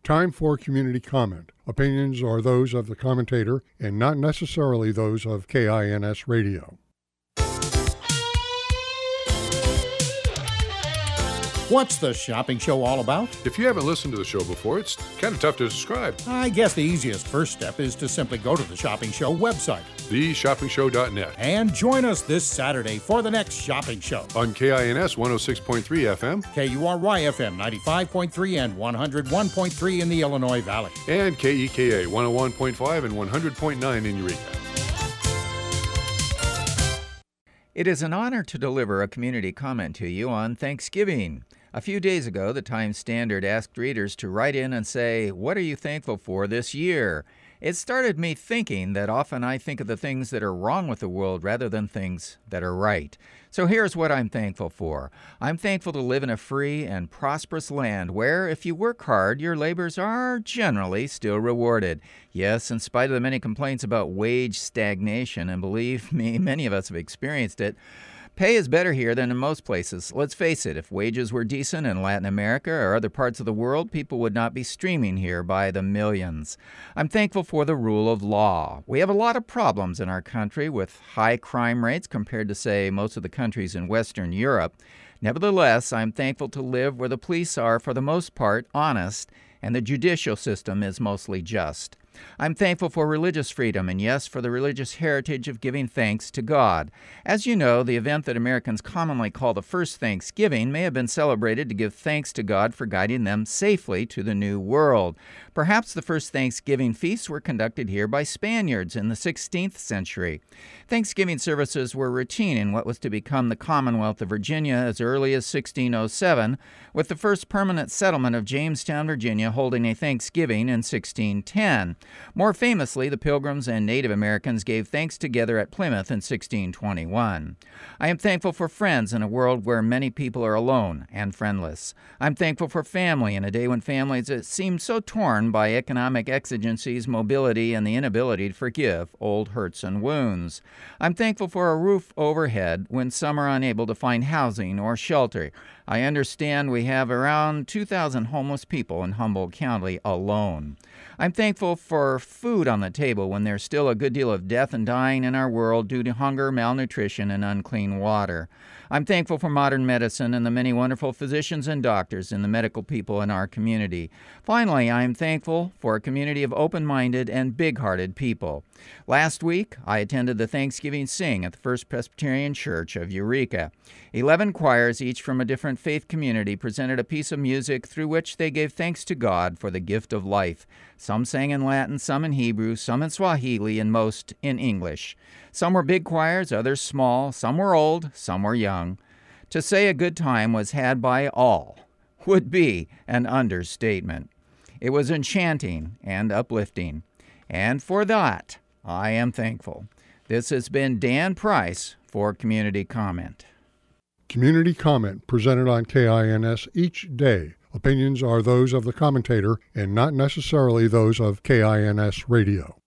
Time for community comment. Opinions are those of the commentator and not necessarily those of KINS Radio. What's the shopping show all about? If you haven't listened to the show before, it's kind of tough to describe. I guess the easiest first step is to simply go to the Shopping Show website, theshoppingshow.net, and join us this Saturday for the next shopping show. On KINS 106.3 FM, KURY FM 95.3 and 101.3 in the Illinois Valley, and KEKA 101.5 and 100.9 in Eureka. It is an honor to deliver a community comment to you on Thanksgiving. A few days ago, the Times-Standard asked readers to write in and say, "What are you thankful for this year?" It started me thinking that often I think of the things that are wrong with the world rather than things that are right. So here's what I'm thankful for. I'm thankful to live in a free and prosperous land where, if you work hard, your labors are generally still rewarded. Yes, in spite of the many complaints about wage stagnation, and believe me, many of us have experienced it, pay is better here than in most places. Let's face it, if wages were decent in Latin America or other parts of the world, people would not be streaming here by the millions. I'm thankful for the rule of law. We have a lot of problems in our country with high crime rates compared to, say, most of the countries in Western Europe. Nevertheless, I'm thankful to live where the police are, for the most part, honest, and the judicial system is mostly just. I'm thankful for religious freedom and, yes, for the religious heritage of giving thanks to God. As you know, the event that Americans commonly call the first Thanksgiving may have been celebrated to give thanks to God for guiding them safely to the New World. Perhaps the first Thanksgiving feasts were conducted here by Spaniards in the 16th century. Thanksgiving services were routine in what was to become the Commonwealth of Virginia as early as 1607, with the first permanent settlement of Jamestown, Virginia, holding a Thanksgiving in 1610. More famously, the Pilgrims and Native Americans gave thanks together at Plymouth in 1621. I am thankful for friends in a world where many people are alone and friendless. I'm thankful for family in a day when families seem so torn by economic exigencies, mobility, and the inability to forgive old hurts and wounds. I'm thankful for a roof overhead when some are unable to find housing or shelter. I understand we have around 2,000 homeless people in Humboldt County alone. I'm thankful for food on the table when there's still a good deal of death and dying in our world due to hunger, malnutrition, and unclean water. I'm thankful for modern medicine and the many wonderful physicians and doctors and the medical people in our community. Finally, I am thankful for a community of open-minded and big-hearted people. Last week, I attended the Thanksgiving Sing at the First Presbyterian Church of Eureka. 11 choirs, each from a different faith community, presented a piece of music through which they gave thanks to God for the gift of life. Some sang in Latin, some in Hebrew, some in Swahili, and most in English. Some were big choirs, others small, some were old, some were young. To say a good time was had by all would be an understatement. It was enchanting and uplifting, and for that I am thankful. This has been Dan Price for Community Comment. Community comment presented on KINS each day. Opinions are those of the commentator and not necessarily those of KINS Radio.